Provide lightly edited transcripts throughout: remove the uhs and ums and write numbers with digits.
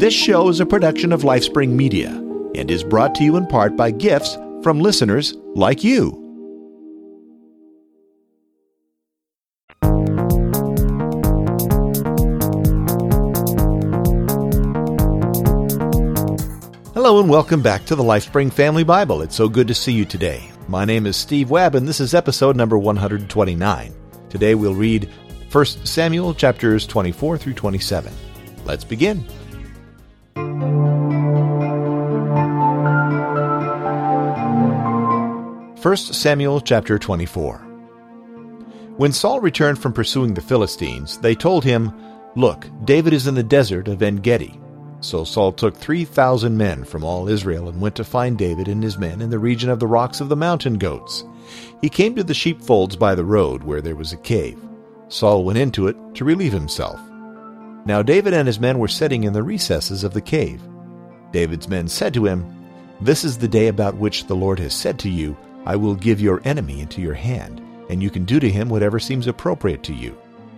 This show is a production of LifeSpring Media and is brought to you in part by gifts from listeners like you. Hello and welcome back to the LifeSpring Family Bible. It's so good to see you today. My name is Steve Webb and this is episode number 129. Today we'll read 1 Samuel chapters 24 through 27. Let's begin. 1 Samuel chapter 24. When Saul returned from pursuing the Philistines, they told him, "Look, David is in the desert of En-Gedi." So Saul took 3,000 men from all Israel and went to find David and his men in the region of the rocks of the mountain goats. He came to the sheepfolds by the road where there was a cave. Saul went into it to relieve himself. Now David and his men were sitting in the recesses of the cave. David's men said to him, "This is the day about which the Lord has said to you, I will give your enemy into your hand, and you can do to him whatever seems appropriate to you."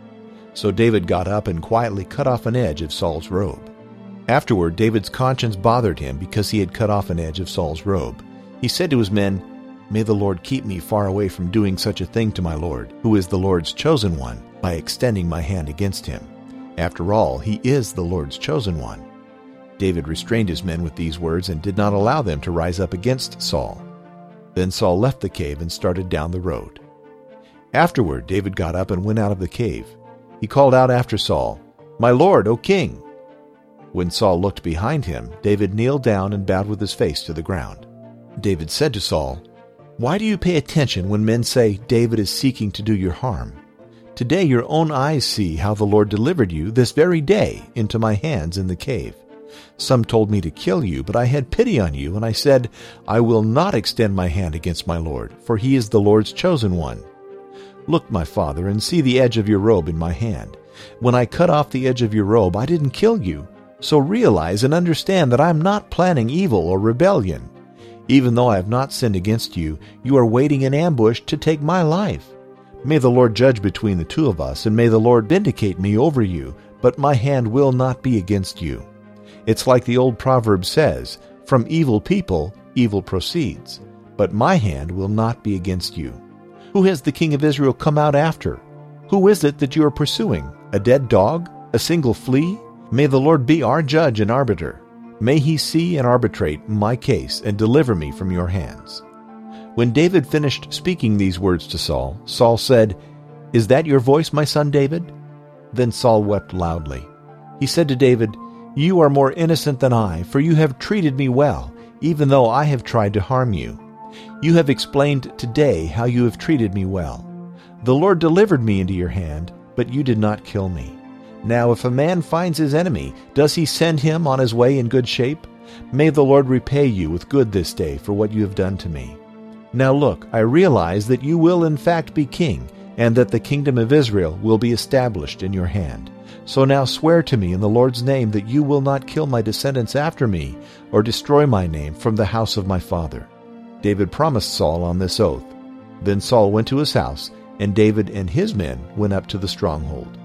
So David got up and quietly cut off an edge of Saul's robe. Afterward, David's conscience bothered him because he had cut off an edge of Saul's robe. He said to his men, "May the Lord keep me far away from doing such a thing to my Lord, who is the Lord's chosen one, by extending my hand against him. After all, he is the Lord's chosen one." David restrained his men with these words and did not allow them to rise up against Saul. Then Saul left the cave and started down the road. Afterward, David got up and went out of the cave. He called out after Saul, "My lord, O king!" When Saul looked behind him, David kneeled down and bowed with his face to the ground. David said to Saul, "Why do you pay attention when men say David is seeking to do your harm? Today your own eyes see how the Lord delivered you this very day into my hands in the cave. Some told me to kill you, but I had pity on you, and I said, I will not extend my hand against my Lord, for he is the Lord's chosen one. Look, my father, and see the edge of your robe in my hand. When I cut off the edge of your robe, I didn't kill you. So realize and understand that I am not planning evil or rebellion. Even though I have not sinned against you, you are waiting in ambush to take my life. May the Lord judge between the two of us, and may the Lord vindicate me over you, but my hand will not be against you. It's like the old proverb says, from evil people, evil proceeds. But my hand will not be against you. Who has the king of Israel come out after? Who is it that you are pursuing? A dead dog? A single flea? May the Lord be our judge and arbiter. May he see and arbitrate my case and deliver me from your hands." When David finished speaking these words to Saul, Saul said, "Is that your voice, my son David?" Then Saul wept loudly. He said to David, "You are more innocent than I, for you have treated me well, even though I have tried to harm you. You have explained today how you have treated me well. The Lord delivered me into your hand, but you did not kill me. Now if a man finds his enemy, does he send him on his way in good shape? May the Lord repay you with good this day for what you have done to me. Now look, I realize that you will in fact be king, and that the kingdom of Israel will be established in your hand. So now swear to me in the Lord's name that you will not kill my descendants after me, or destroy my name from the house of my father." David promised Saul on this oath. Then Saul went to his house, and David and his men went up to the stronghold.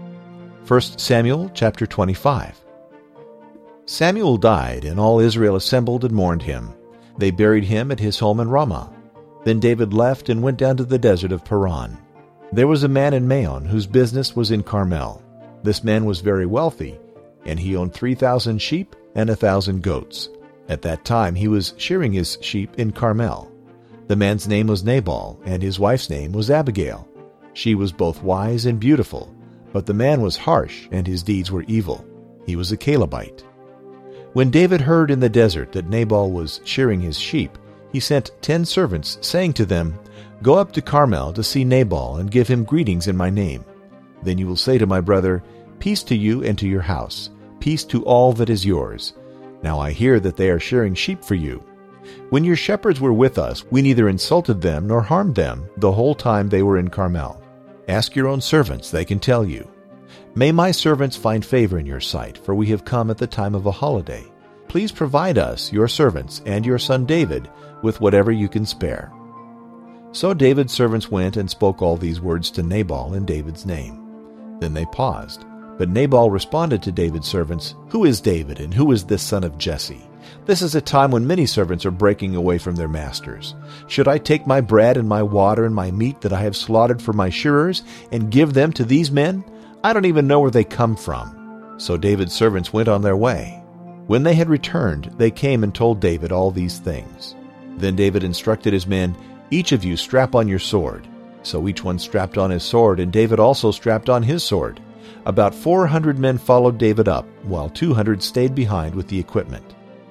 1 Samuel chapter 25. Samuel died, and all Israel assembled and mourned him. They buried him at his home in Ramah. Then David left and went down to the desert of Paran. There was a man in Maon whose business was in Carmel. This man was very wealthy, and he owned 3,000 sheep and 1,000 goats. At that time he was shearing his sheep in Carmel. The man's name was Nabal, and his wife's name was Abigail. She was both wise and beautiful, but the man was harsh, and his deeds were evil. He was a Calebite. When David heard in the desert that Nabal was shearing his sheep, he sent 10 servants, saying to them, "Go up to Carmel to see Nabal, and give him greetings in my name. Then you will say to my brother, Peace to you and to your house, peace to all that is yours. Now I hear that they are shearing sheep for you. When your shepherds were with us, we neither insulted them nor harmed them the whole time they were in Carmel. Ask your own servants, they can tell you. May my servants find favor in your sight, for we have come at the time of a holiday. Please provide us, your servants, and your son David, with whatever you can spare." So David's servants went and spoke all these words to Nabal in David's name. Then they paused. But Nabal responded to David's servants, "Who is David, and who is this son of Jesse? This is a time when many servants are breaking away from their masters. Should I take my bread and my water and my meat that I have slaughtered for my shearers and give them to these men? I don't even know where they come from." So David's servants went on their way. When they had returned, they came and told David all these things. Then David instructed his men, "Each of you strap on your sword." So each one strapped on his sword, and David also strapped on his sword. About 400 men followed David up, while 200 stayed behind with the equipment.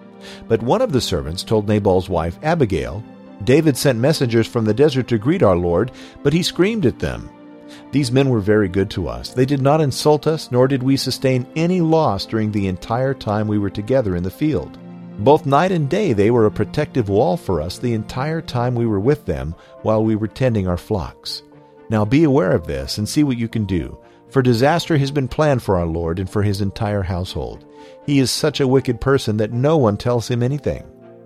But one of the servants told Nabal's wife, Abigail, "David sent messengers from the desert to greet our Lord, but he screamed at them. These men were very good to us. They did not insult us, nor did we sustain any loss during the entire time we were together in the field. Both night and day they were a protective wall for us the entire time we were with them while we were tending our flocks. Now be aware of this and see what you can do, for disaster has been planned for our Lord and for his entire household. He is such a wicked person that no one tells him anything."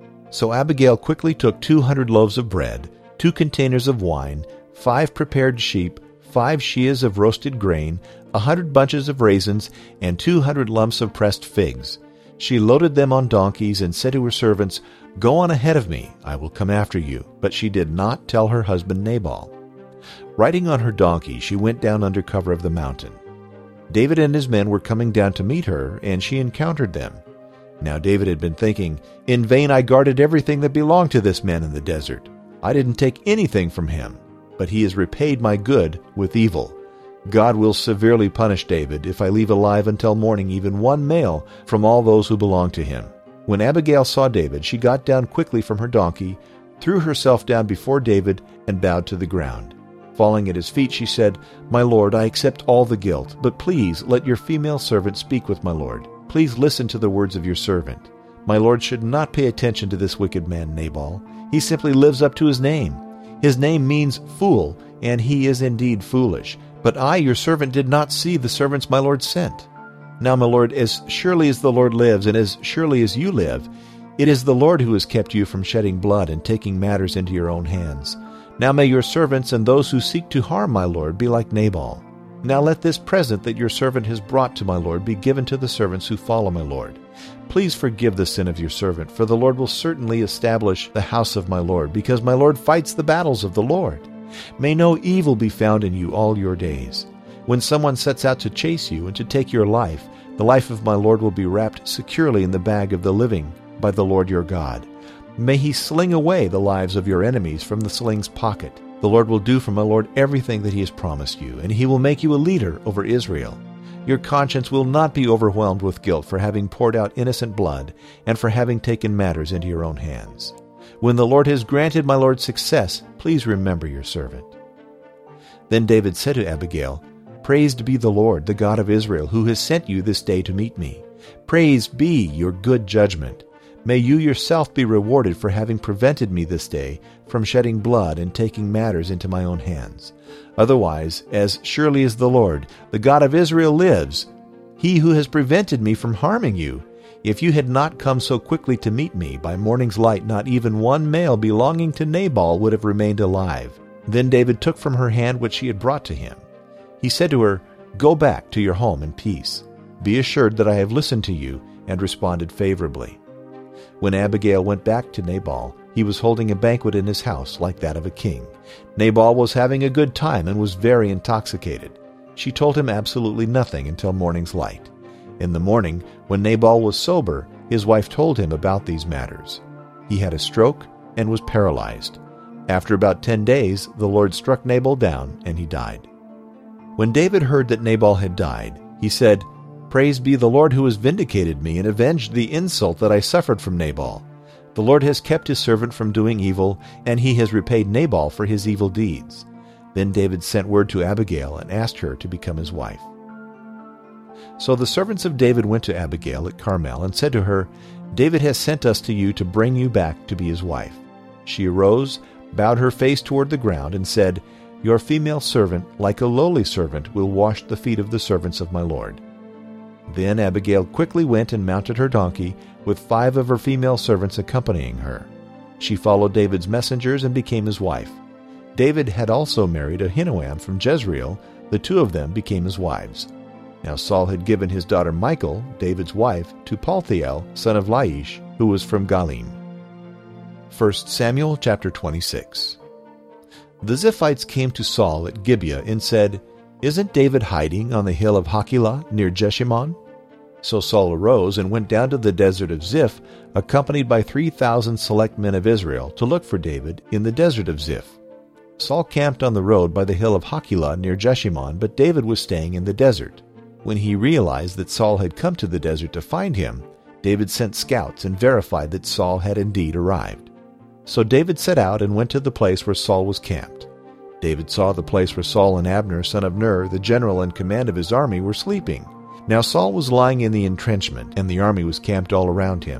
So Abigail quickly took 200 loaves of bread, 2 containers of wine, 5 prepared sheep, 5 sheahs of roasted grain, 100 bunches of raisins, and 200 lumps of pressed figs. She loaded them on donkeys and said to her servants, "Go on ahead of me, I will come after you." But she did not tell her husband Nabal. Riding on her donkey, she went down under cover of the mountain. David and his men were coming down to meet her, and she encountered them. Now David had been thinking, "In vain I guarded everything that belonged to this man in the desert. I didn't take anything from him, but he has repaid my good with evil. God will severely punish David if I leave alive until morning even one male from all those who belong to him." When Abigail saw David, she got down quickly from her donkey, threw herself down before David, and bowed to the ground. Falling at his feet, she said, "My lord, I accept all the guilt, but please let your female servant speak with my lord. Please listen to the words of your servant. My lord should not pay attention to this wicked man Nabal. He simply lives up to his name. His name means fool, and he is indeed foolish. But I, your servant, did not see the servants my lord sent. Now, my lord, as surely as the Lord lives, and as surely as you live, it is the Lord who has kept you from shedding blood and taking matters into your own hands. Now may your servants and those who seek to harm my lord be like Nabal. Now let this present that your servant has brought to my lord be given to the servants who follow my lord. Please forgive the sin of your servant, for the Lord will certainly establish the house of my lord, because my lord fights the battles of the Lord. May no evil be found in you all your days. When someone sets out to chase you and to take your life, the life of my lord will be wrapped securely in the bag of the living by the Lord your God. May he sling away the lives of your enemies from the sling's pocket. The Lord will do for my lord everything that he has promised you, and he will make you a leader over Israel. Your conscience will not be overwhelmed with guilt for having poured out innocent blood and for having taken matters into your own hands. When the Lord has granted my lord success, please remember your servant." Then David said to Abigail, "Praised be the Lord, the God of Israel, who has sent you this day to meet me. Praised be your good judgment. May you yourself be rewarded for having prevented me this day from shedding blood and taking matters into my own hands. Otherwise, as surely as the Lord, the God of Israel lives, he who has prevented me from harming you, if you had not come so quickly to meet me, by morning's light not even one male belonging to Nabal would have remained alive." Then David took from her hand what she had brought to him. He said to her, "Go back to your home in peace. Be assured that I have listened to you and responded favorably." When Abigail went back to Nabal, he was holding a banquet in his house like that of a king. Nabal was having a good time and was very intoxicated. She told him absolutely nothing until morning's light. In the morning, when Nabal was sober, his wife told him about these matters. He had a stroke and was paralyzed. After about 10 days, the Lord struck Nabal down, and he died. When David heard that Nabal had died, he said, "Praised be the Lord who has vindicated me and avenged the insult that I suffered from Nabal. The Lord has kept his servant from doing evil, and he has repaid Nabal for his evil deeds." Then David sent word to Abigail and asked her to become his wife. So the servants of David went to Abigail at Carmel and said to her, "David has sent us to you to bring you back to be his wife." She arose, bowed her face toward the ground, and said, "Your female servant, like a lowly servant, will wash the feet of the servants of my lord." Then Abigail quickly went and mounted her donkey, with 5 of her female servants accompanying her. She followed David's messengers and became his wife. David had also married Ahinoam from Jezreel. The 2 of them became his wives. Now Saul had given his daughter Michal, David's wife, to Palthiel, son of Laish, who was from Galim. 1 Samuel chapter 26. The Ziphites came to Saul at Gibeah and said, "Isn't David hiding on the hill of Hachilah near Jeshimon?" So Saul arose and went down to the desert of Ziph, accompanied by 3,000 select men of Israel, to look for David in the desert of Ziph. Saul camped on the road by the hill of Hachilah near Jeshimon, but David was staying in the desert. When he realized that Saul had come to the desert to find him, David sent scouts and verified that Saul had indeed arrived. So David set out and went to the place where Saul was camped. David saw the place where Saul and Abner, son of Ner, the general in command of his army, were sleeping. Now Saul was lying in the entrenchment, and the army was camped all around him.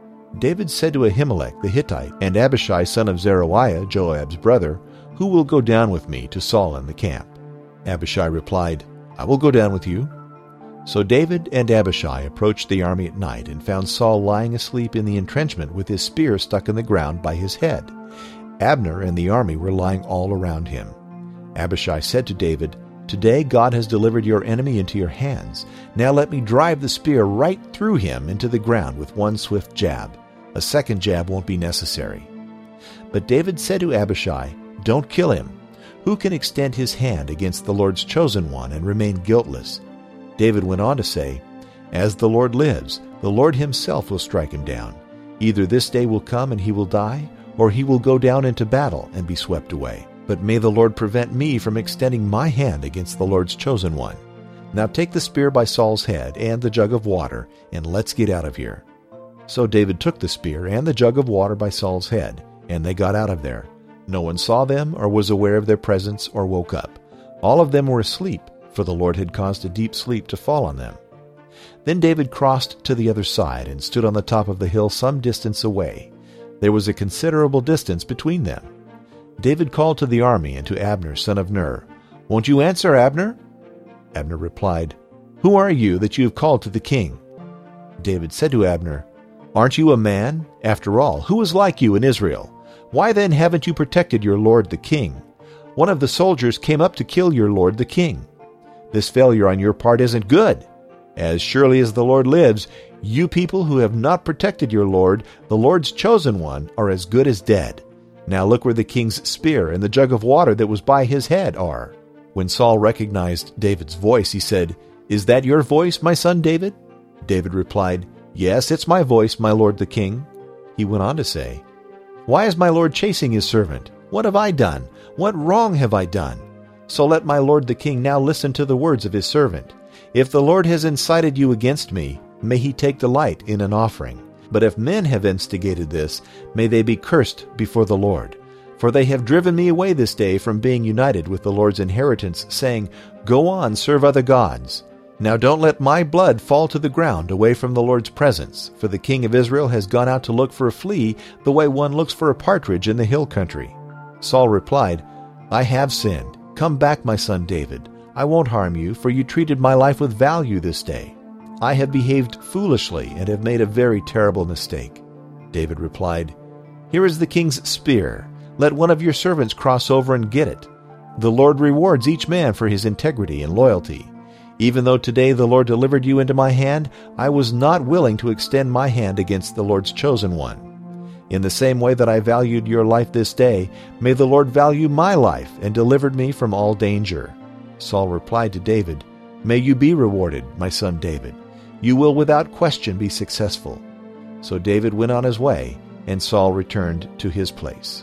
David said to Ahimelech the Hittite and Abishai son of Zeruiah, Joab's brother, "Who will go down with me to Saul in the camp?" Abishai replied, "I will go down with you." So David and Abishai approached the army at night and found Saul lying asleep in the entrenchment with his spear stuck in the ground by his head. Abner and the army were lying all around him. Abishai said to David, "Today God has delivered your enemy into your hands. Now let me drive the spear right through him into the ground with one swift jab. A second jab won't be necessary." But David said to Abishai, "Don't kill him. Who can extend his hand against the Lord's chosen one and remain guiltless?" David went on to say, "As the Lord lives, the Lord himself will strike him down. Either this day will come and he will die, or he will go down into battle and be swept away. But may the Lord prevent me from extending my hand against the Lord's chosen one. Now take the spear by Saul's head and the jug of water, and let's get out of here." So David took the spear and the jug of water by Saul's head, and they got out of there. No one saw them or was aware of their presence or woke up. All of them were asleep, for the Lord had caused a deep sleep to fall on them. Then David crossed to the other side and stood on the top of the hill some distance away. There was a considerable distance between them. David called to the army and to Abner, son of Ner, "Won't you answer, Abner?" Abner replied, "Who are you that you have called to the king?" David said to Abner, "Aren't you a man? After all, who is like you in Israel? Why then haven't you protected your lord the king? One of the soldiers came up to kill your lord the king. This failure on your part isn't good. As surely as the Lord lives, you people who have not protected your lord, the Lord's chosen one, are as good as dead. Now look where the king's spear and the jug of water that was by his head are." When Saul recognized David's voice, he said, "Is that your voice, my son David?" David replied, "Yes, it's my voice, my lord the king." He went on to say, "Why is my lord chasing his servant? What have I done? What wrong have I done? So let my lord the king now listen to the words of his servant. If the Lord has incited you against me, may he take delight in an offering. But if men have instigated this, may they be cursed before the Lord. For they have driven me away this day from being united with the Lord's inheritance, saying, 'Go on, serve other gods.' Now don't let my blood fall to the ground away from the Lord's presence, for the king of Israel has gone out to look for a flea the way one looks for a partridge in the hill country." Saul replied, "I have sinned. Come back, my son David. I won't harm you, for you treated my life with value this day. I have behaved foolishly and have made a very terrible mistake." David replied, "Here is the king's spear. Let one of your servants cross over and get it. The Lord rewards each man for his integrity and loyalty. Even though today the Lord delivered you into my hand, I was not willing to extend my hand against the Lord's chosen one. In the same way that I valued your life this day, may the Lord value my life and delivered me from all danger." Saul replied to David, "May you be rewarded, my son David. You will without question be successful." So David went on his way, and Saul returned to his place.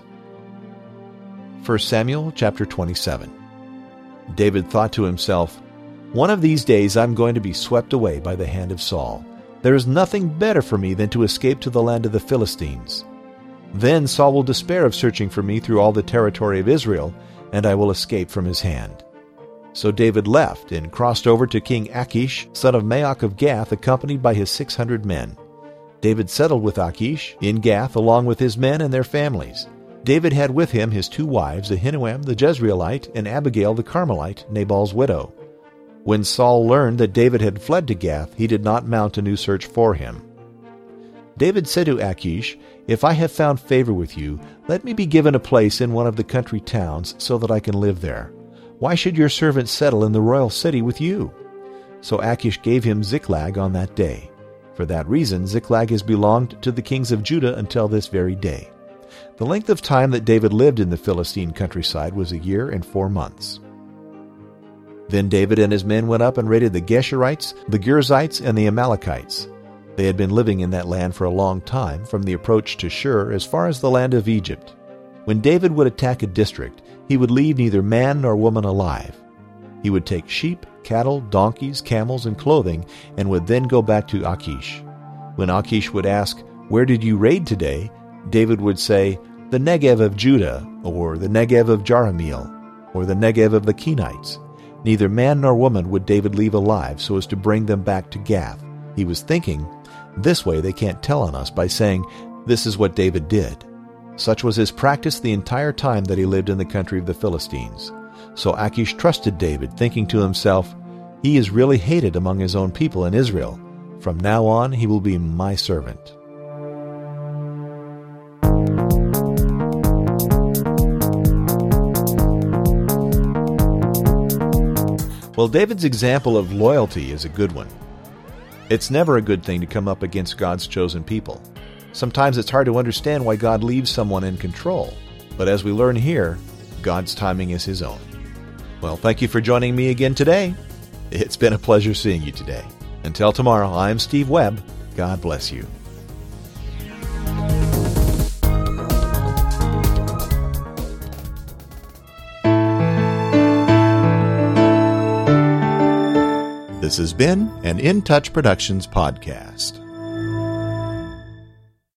1 Samuel chapter 27. David thought to himself, "One of these days I'm going to be swept away by the hand of Saul. There is nothing better for me than to escape to the land of the Philistines. Then Saul will despair of searching for me through all the territory of Israel, and I will escape from his hand." So David left and crossed over to King Achish, son of Maoch of Gath, accompanied by his 600 men. David settled with Achish in Gath along with his men and their families. David had with him his 2 wives, Ahinoam the Jezreelite and Abigail the Carmelite, Nabal's widow. When Saul learned that David had fled to Gath, he did not mount a new search for him. David said to Achish, "If I have found favor with you, let me be given a place in one of the country towns so that I can live there. Why should your servant settle in the royal city with you?" So Achish gave him Ziklag on that day. For that reason, Ziklag has belonged to the kings of Judah until this very day. The length of time that David lived in the Philistine countryside was 1 year and 4 months. Then David and his men went up and raided the Geshurites, the Girzites, and the Amalekites. They had been living in that land for a long time, from the approach to Shur as far as the land of Egypt. When David would attack a district, he would leave neither man nor woman alive. He would take sheep, cattle, donkeys, camels, and clothing, and would then go back to Achish. When Achish would ask, "Where did you raid today?" David would say, "The Negev of Judah," or "the Negev of Jerahmeel," or "the Negev of the Kenites." Neither man nor woman would David leave alive so as to bring them back to Gath. He was thinking, this way they can't tell on us by saying, "This is what David did." Such was his practice the entire time that he lived in the country of the Philistines. So Achish trusted David, thinking to himself, "He is really hated among his own people in Israel. From now on he will be my servant." Well, David's example of loyalty is a good one. It's never a good thing to come up against God's chosen people. Sometimes it's hard to understand why God leaves someone in control. But as we learn here, God's timing is His own. Well, thank you for joining me again today. It's been a pleasure seeing you today. Until tomorrow, I'm Steve Webb. God bless you. This has been an In Touch Productions podcast.